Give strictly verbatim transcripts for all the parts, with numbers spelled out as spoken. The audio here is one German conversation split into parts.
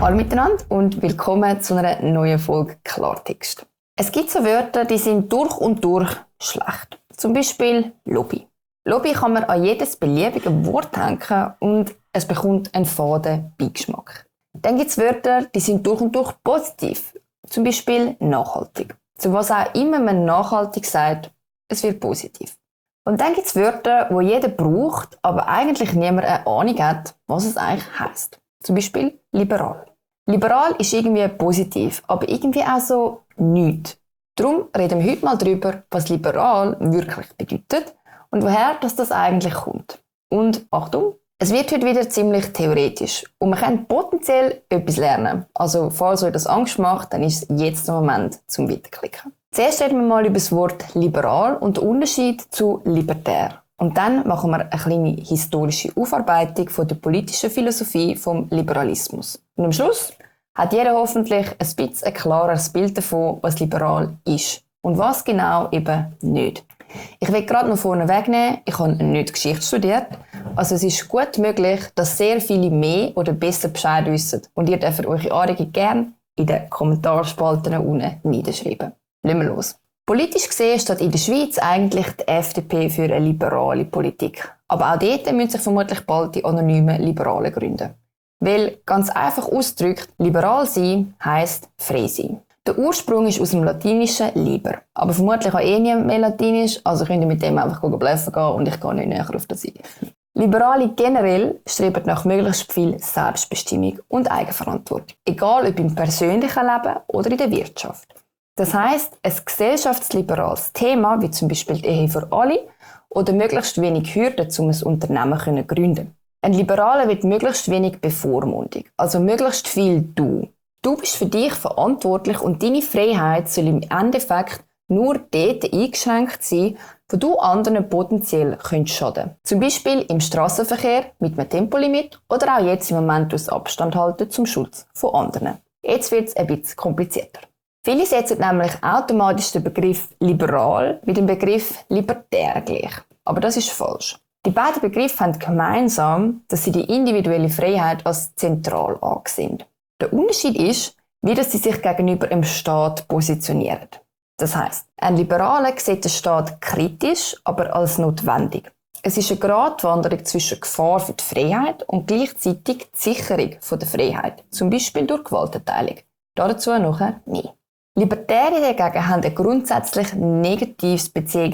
Hallo miteinander und willkommen zu einer neuen Folge Klartext. Es gibt so Wörter, die sind durch und durch schlecht. Zum Beispiel Lobby. Lobby kann man an jedes beliebige Wort hängen und es bekommt einen faden Beigeschmack. Dann gibt es Wörter, die sind durch und durch positiv. Zum Beispiel nachhaltig. Zu was auch immer man nachhaltig sagt, es wird positiv. Und dann gibt es Wörter, die jeder braucht, aber eigentlich niemand eine Ahnung hat, was es eigentlich heisst. Zum Beispiel liberal. Liberal ist irgendwie positiv, aber irgendwie auch so nichts. Darum reden wir heute mal darüber, was liberal wirklich bedeutet und woher das, das eigentlich kommt. Und Achtung, es wird heute wieder ziemlich theoretisch und man kann potenziell etwas lernen. Also falls euch das Angst macht, dann ist jetzt der Moment zum Weiterklicken. Zuerst reden wir mal über das Wort liberal und den Unterschied zu libertär. Und dann machen wir eine kleine historische Aufarbeitung von der politischen Philosophie vom Liberalismus. Und am Schluss hat jeder hoffentlich ein bisschen ein klareres Bild davon, was liberal ist und was genau eben nicht. Ich will gerade noch vorne wegnehmen, ich habe nicht Geschichte studiert, also es ist gut möglich, dass sehr viele mehr oder besser Bescheid wissen und ihr dürft eure Anregungen gerne in den Kommentarspalten unten niederschreiben. Lassen wir los. Politisch gesehen steht in der Schweiz eigentlich die F D P für eine liberale Politik. Aber auch dort müssen sich vermutlich bald die anonymen Liberalen gründen. Weil, ganz einfach ausgedrückt, liberal sein heisst frei sein. Der Ursprung ist aus dem Latinischen «liber». Aber vermutlich auch eh niemand mehr Latinisch, also könnt ihr mit dem einfach bluffen gehen und ich gehe nicht näher auf das ein. Liberale generell streben nach möglichst viel Selbstbestimmung und Eigenverantwortung. Egal ob im persönlichen Leben oder in der Wirtschaft. Das heisst, ein gesellschaftsliberales Thema, wie zum Beispiel die Ehe für alle oder möglichst wenig Hürden, um ein Unternehmen zu gründen. Ein Liberaler wird möglichst wenig Bevormundung, also möglichst viel du. Du bist für dich verantwortlich und deine Freiheit soll im Endeffekt nur dort eingeschränkt sein, wo du anderen potenziell könntest schaden. Zum Beispiel im Strassenverkehr mit einem Tempolimit oder auch jetzt im Moment aus Abstand halten zum Schutz von anderen. Jetzt wird es ein bisschen komplizierter. Viele setzen nämlich automatisch den Begriff liberal mit dem Begriff libertär gleich. Aber das ist falsch. Die beiden Begriffe haben gemeinsam, dass sie die individuelle Freiheit als zentral ansehen. Der Unterschied ist, wie dass sie sich gegenüber dem Staat positionieren. Das heisst, ein Liberaler sieht den Staat kritisch, aber als notwendig. Es ist eine Gratwanderung zwischen Gefahr für die Freiheit und gleichzeitig die Sicherung der Freiheit, zum Beispiel durch Gewaltenteilung. Dazu nachher mehr. Libertäre dagegen haben ein grundsätzlich negatives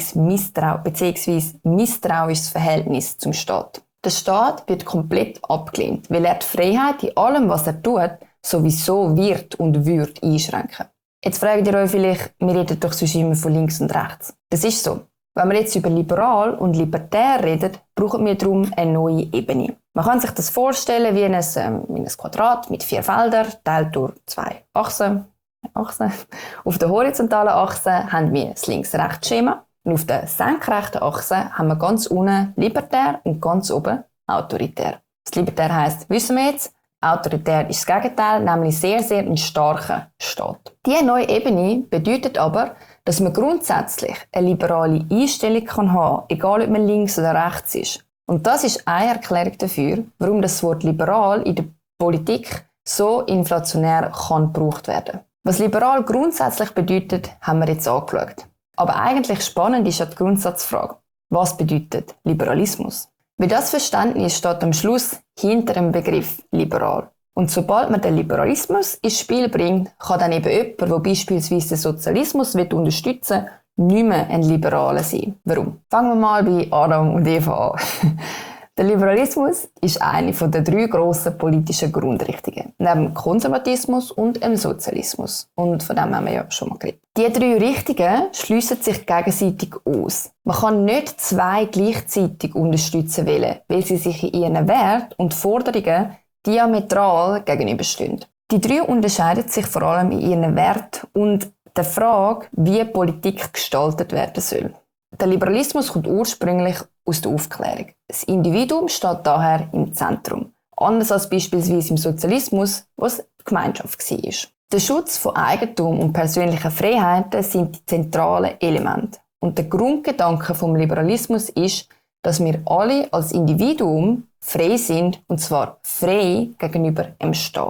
bzw. misstrauisches Verhältnis zum Staat. Der Staat wird komplett abgelehnt, weil er die Freiheit in allem, was er tut, sowieso wird und würde einschränken. Jetzt fragt ihr euch vielleicht, wir reden doch sonst immer von links und rechts. Das ist so. Wenn wir jetzt über liberal und libertär reden, brauchen wir darum eine neue Ebene. Man kann sich das vorstellen wie ein, ähm, wie ein Quadrat mit vier Feldern, teilt durch zwei Achsen. Achse. Auf der horizontalen Achse haben wir das Links-Rechts-Schema und auf der senkrechten Achse haben wir ganz unten libertär und ganz oben autoritär. Das libertär heisst, wissen wir jetzt, autoritär ist das Gegenteil, nämlich sehr, sehr ein starker Staat. Diese neue Ebene bedeutet aber, dass man grundsätzlich eine liberale Einstellung kann haben, egal ob man links oder rechts ist. Und das ist eine Erklärung dafür, warum das Wort liberal in der Politik so inflationär kann gebraucht werden. Was liberal grundsätzlich bedeutet, haben wir jetzt angeschaut. Aber eigentlich spannend ist ja die Grundsatzfrage. Was bedeutet Liberalismus? Weil das Verständnis steht am Schluss hinter dem Begriff liberal. Und sobald man den Liberalismus ins Spiel bringt, kann dann eben jemand, der beispielsweise den Sozialismus unterstützen will, nicht mehr ein Liberaler sein. Warum? Fangen wir mal bei Adam und Eva an. Der Liberalismus ist eine der drei grossen politischen Grundrichtungen, neben dem Konservatismus und dem Sozialismus. Und von dem haben wir ja schon mal geredet. Die drei Richtungen schliessen sich gegenseitig aus. Man kann nicht zwei gleichzeitig unterstützen wollen, weil sie sich in ihren Werten und Forderungen diametral gegenüberstehen. Die drei unterscheiden sich vor allem in ihren Werten und der Frage, wie Politik gestaltet werden soll. Der Liberalismus kommt ursprünglich aus der Aufklärung. Das Individuum steht daher im Zentrum. Anders als beispielsweise im Sozialismus, was die Gemeinschaft war. Der Schutz von Eigentum und persönlichen Freiheiten sind die zentralen Elemente. Und der Grundgedanke vom Liberalismus ist, dass wir alle als Individuum frei sind, und zwar frei gegenüber dem Staat.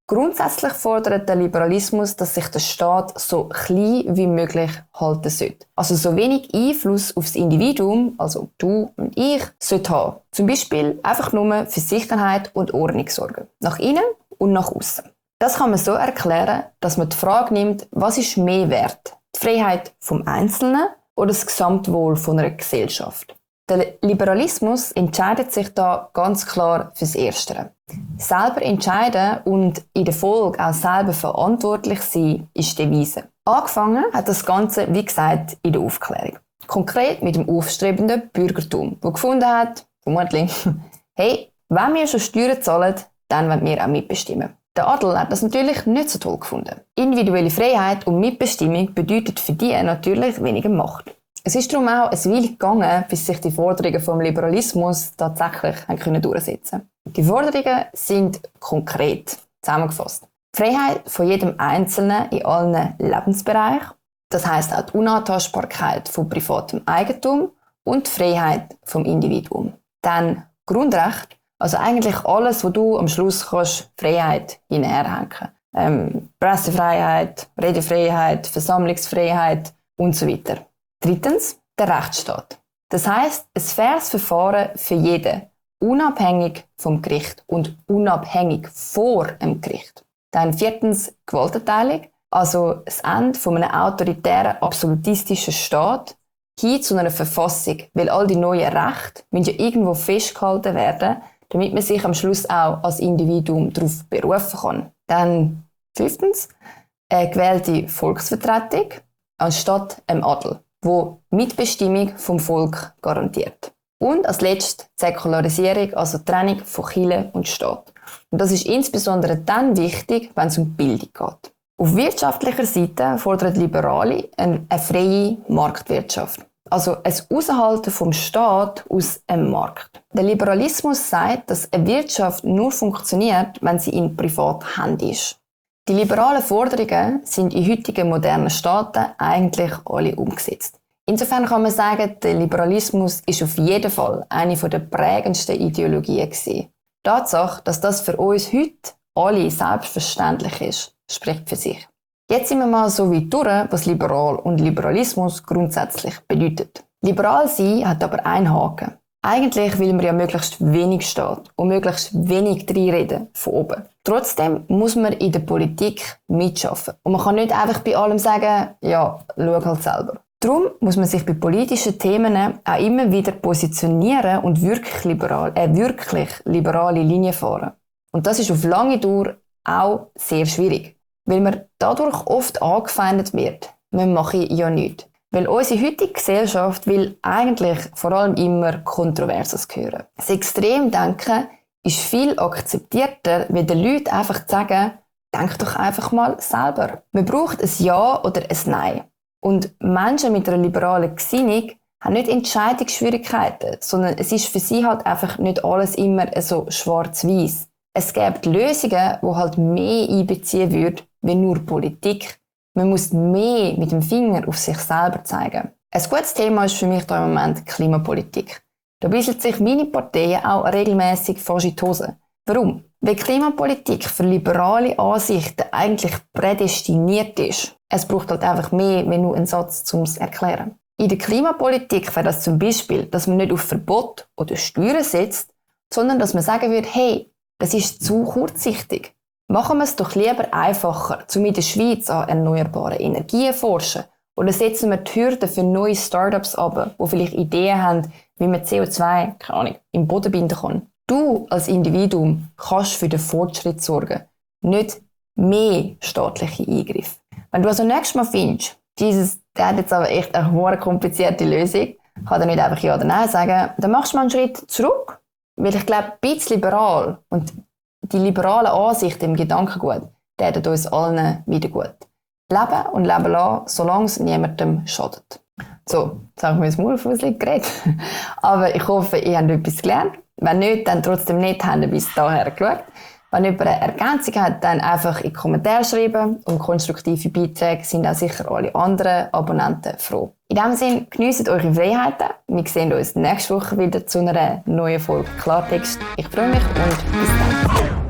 Grundsätzlich fordert der Liberalismus, dass sich der Staat so klein wie möglich halten sollte. Also so wenig Einfluss auf das Individuum, also du und ich, sollte haben. Zum Beispiel einfach nur für Sicherheit und Ordnung sorgen. Nach innen und nach außen. Das kann man so erklären, dass man die Frage nimmt, was ist mehr wert? Die Freiheit vom Einzelnen oder das Gesamtwohl von einer Gesellschaft? Der Liberalismus entscheidet sich da ganz klar fürs Erstere. Selber entscheiden und in der Folge auch selber verantwortlich sein, ist die Devise. Angefangen hat das Ganze, wie gesagt, in der Aufklärung. Konkret mit dem aufstrebenden Bürgertum, das gefunden hat, vermutlich, hey, wenn wir schon Steuern zahlen, dann wollen wir auch mitbestimmen. Der Adel hat das natürlich nicht so toll gefunden. Individuelle Freiheit und Mitbestimmung bedeutet für die natürlich weniger Macht. Es ist darum auch eine Weile gegangen, bis sich die Forderungen vom Liberalismus tatsächlich haben durchsetzen können. Die Forderungen sind konkret zusammengefasst. Die Freiheit von jedem Einzelnen in allen Lebensbereichen, das heisst auch die Unantastbarkeit von privatem Eigentum und die Freiheit vom Individuum. Dann Grundrecht, also eigentlich alles, wo du am Schluss kannst Freiheit hinterherhängen. Ähm, Pressefreiheit, Redefreiheit, Versammlungsfreiheit und so weiter. Drittens, der Rechtsstaat. Das heisst, ein faires Verfahren für jeden, unabhängig vom Gericht und unabhängig vor dem Gericht. Dann viertens, Gewaltenteilung, also das Ende von einem autoritären, absolutistischen Staat hin zu einer Verfassung, weil all die neuen Rechte müssen ja irgendwo festgehalten werden, damit man sich am Schluss auch als Individuum darauf berufen kann. Dann fünftens, eine gewählte Volksvertretung anstatt einem Adel, wo Mitbestimmung vom Volk garantiert. Und als letztes die Säkularisierung, also die Trennung von Kirche und Staat. Und das ist insbesondere dann wichtig, wenn es um Bildung geht. Auf wirtschaftlicher Seite fordern Liberale eine, eine freie Marktwirtschaft. Also ein Aushalten vom Staat aus einem Markt. Der Liberalismus sagt, dass eine Wirtschaft nur funktioniert, wenn sie in Privathand ist. Die liberalen Forderungen sind in heutigen modernen Staaten eigentlich alle umgesetzt. Insofern kann man sagen, der Liberalismus ist auf jeden Fall eine der prägendsten Ideologien gewesen. Die Tatsache, dass das für uns heute alle selbstverständlich ist, spricht für sich. Jetzt sind wir mal so weit durch, was liberal und Liberalismus grundsätzlich bedeutet. Liberal sein hat aber einen Haken. Eigentlich will man ja möglichst wenig Staat und möglichst wenig reinreden von oben. Trotzdem muss man in der Politik mitschaffen. Und man kann nicht einfach bei allem sagen, ja, schau halt selber. Darum muss man sich bei politischen Themen auch immer wieder positionieren und wirklich, liberal, äh, wirklich liberale Linien fahren. Und das ist auf lange Dauer auch sehr schwierig, weil man dadurch oft angefeindet wird. Man mache ja nichts. Weil unsere heutige Gesellschaft will eigentlich vor allem immer Kontroverses hören. Das Extremdenken ist viel akzeptierter, wenn den Leuten einfach sagen, denk doch einfach mal selber. Man braucht ein Ja oder ein Nein. Und Menschen mit einer liberalen Gesinnung haben nicht Entscheidungsschwierigkeiten, sondern es ist für sie halt einfach nicht alles immer so schwarz-weiß. Es gibt Lösungen, die halt mehr einbeziehen würden, wie nur Politik. Man muss mehr mit dem Finger auf sich selber zeigen. Ein gutes Thema ist für mich da im Moment Klimapolitik. Da bisselt sich meine Partei auch regelmäßig fast in die Hose. Warum? Weil Klimapolitik für liberale Ansichten eigentlich prädestiniert ist. Es braucht halt einfach mehr, wenn nur einen Satz, um es zu erklären. In der Klimapolitik wäre das zum Beispiel, dass man nicht auf Verbot oder Steuern setzt, sondern dass man sagen würde, hey, das ist zu kurzsichtig. Machen wir es doch lieber einfacher, um in der Schweiz an erneuerbaren Energien zu forschen. Oder setzen wir die Hürden für neue Startups ab, die vielleicht Ideen haben, wie man C O zwei, keine Ahnung, im Boden binden kann. Du als Individuum kannst für den Fortschritt sorgen, nicht mehr staatliche Eingriffe. Wenn du also nächstes Mal findest, Jesus, der hat jetzt aber echt eine hohe komplizierte Lösung, kann er nicht einfach Ja oder Nein sagen, dann machst du mal einen Schritt zurück. Weil ich glaube, ein bisschen liberal und die liberalen Ansichten im Gedankengut täten uns allen wieder gut. Leben und leben lassen, solange es niemandem schadet. So, jetzt habe ich mir das Maul auf geredet. Aber ich hoffe, ihr habt etwas gelernt. Wenn nicht, dann trotzdem nicht, habt ihr bis daher geschaut. Wenn jemand eine Ergänzung hat, dann einfach in die Kommentare schreiben. Und konstruktive Beiträge sind auch sicher alle anderen Abonnenten froh. In diesem Sinne, geniesst eure Freiheiten. Wir sehen uns nächste Woche wieder zu einer neuen Folge Klartext. Ich freue mich und bis dann.